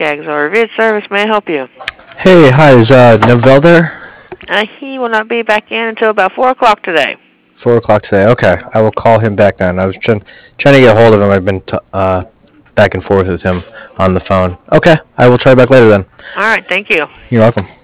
Auxiliary Vid Service. May I help you? Hey, hi, is Novell there? He will not be back in until about 4 o'clock today. 4 o'clock today. Okay, I will call him back then. I was trying to get a hold of him. I've been back and forth with him on the phone. Okay, I will try back later then. All right, thank you. You're welcome.